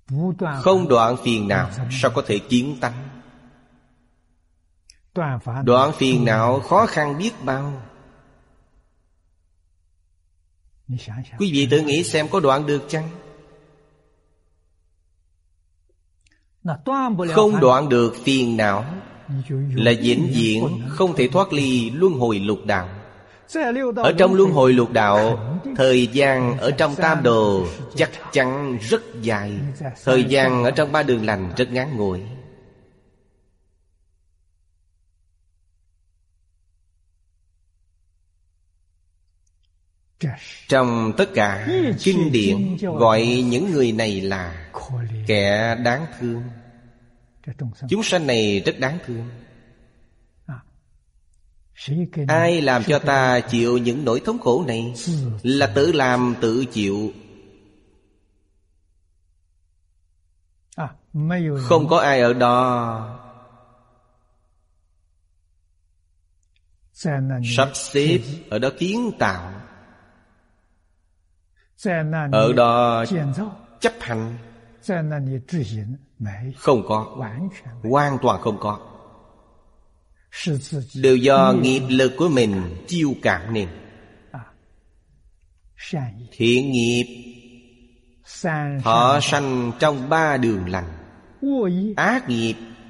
Không đoạn phiền não sao có thể kiến tánh? Đoạn phiền não khó khăn biết bao. Quý vị tự nghĩ xem có đoạn được chăng? Không đoạn được phiền não là vĩnh viễn không thể thoát ly luân hồi lục đạo. Ở trong luân hồi lục đạo, thời gian ở trong tam đồ chắc chắn rất dài. Thời gian ở trong ba đường lành rất ngắn ngủi. Trong tất cả kinh điển gọi những người này là kẻ đáng thương. Chúng sanh này rất đáng thương. Ai làm cho ta chịu những nỗi thống khổ này? Là tự làm tự chịu. Không có ai ở đó sắp xếp, ở đó kiến tạo, ở đó chấp hành. Không có, hoàn toàn không có. Đều do nghiệp lực của mình chiêu cảm nên. Thiện nghiệp thọ sanh trong ba đường lành, ác nghiệp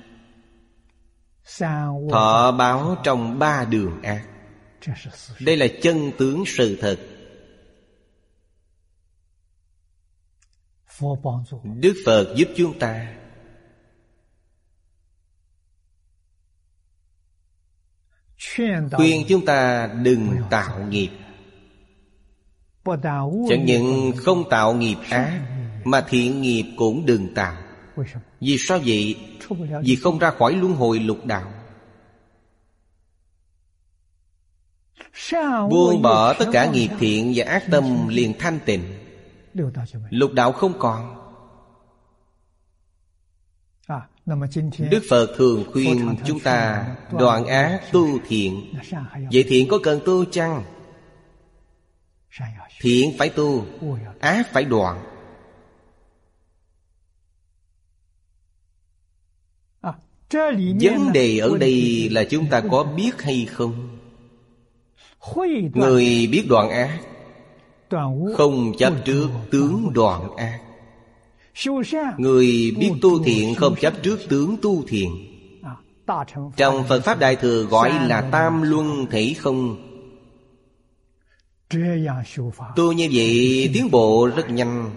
thọ báo trong ba đường ác. Đây là chân tướng sự thật. Đức Phật giúp chúng ta khuyên chúng ta đừng tạo nghiệp. Chẳng những không tạo nghiệp ác, mà thiện nghiệp cũng đừng tạo. Vì sao vậy? Vì không ra khỏi luân hồi lục đạo. Buông bỏ tất cả nghiệp thiện và ác tâm liền thanh tịnh. Lục đạo không còn. Đức Phật thường khuyên chúng ta đoạn ác tu thiện. Vậy thiện có cần tu chăng? Thiện phải tu, ác phải đoạn. Vấn đề ở đây là chúng ta có biết hay không? Người biết đoạn ác, không chấp trước tướng đoạn ác. Người biết tu thiện, không chấp trước tướng tu thiện. Trong Phật Pháp Đại Thừa gọi là tam luân thể không. Tu như vậy tiến bộ rất nhanh.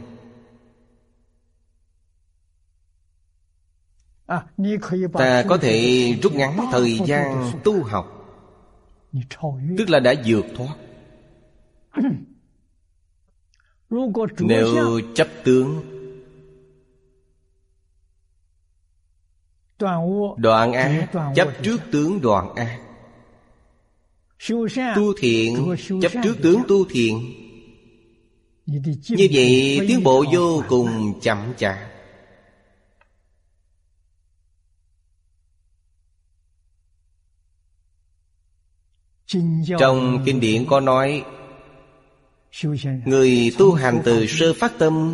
Ta có thể rút ngắn thời gian tu học, tức là đã vượt thoát. Nếu chấp tướng, đoạn ác, chấp trước tướng đoạn ác. Tu thiện, chấp trước tướng tu thiện. Như vậy tiến bộ vô cùng chậm chạp. Trong kinh điển có nói, người tu hành từ sơ phát tâm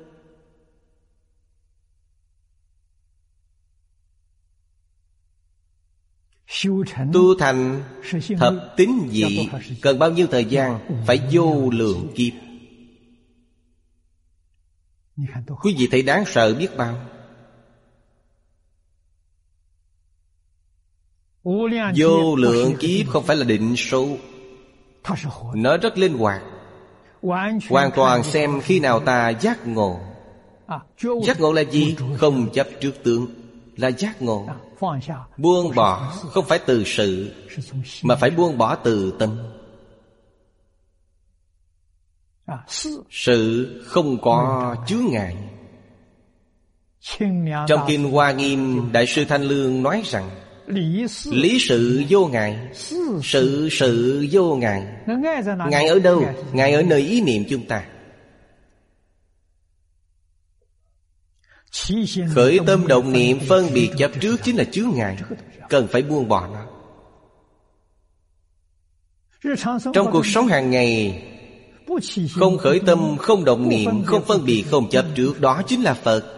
tu thành thập tín vị cần bao nhiêu thời gian? Phải vô lượng kiếp. Quý vị thấy đáng sợ biết bao. Vô lượng kiếp không phải là định số, nó rất linh hoạt. Hoàn toàn xem khi nào ta giác ngộ. Giác ngộ là gì? Không chấp trước tướng là giác ngộ. Buông bỏ không phải từ sự, mà phải buông bỏ từ tâm. Sự không có chướng ngại. Trong Kinh Hoa Nghiêm, Đại sư Thanh Lương nói rằng lý sự vô ngại, sự vô ngại. Ngại ở đâu? Ngại ở nơi ý niệm chúng ta. Khởi tâm động niệm phân biệt chấp trước chính là chướng ngại, cần phải buông bỏ nó. Trong cuộc sống hàng ngày, không khởi tâm, không động niệm, không phân biệt, không chấp trước, đó chính là Phật.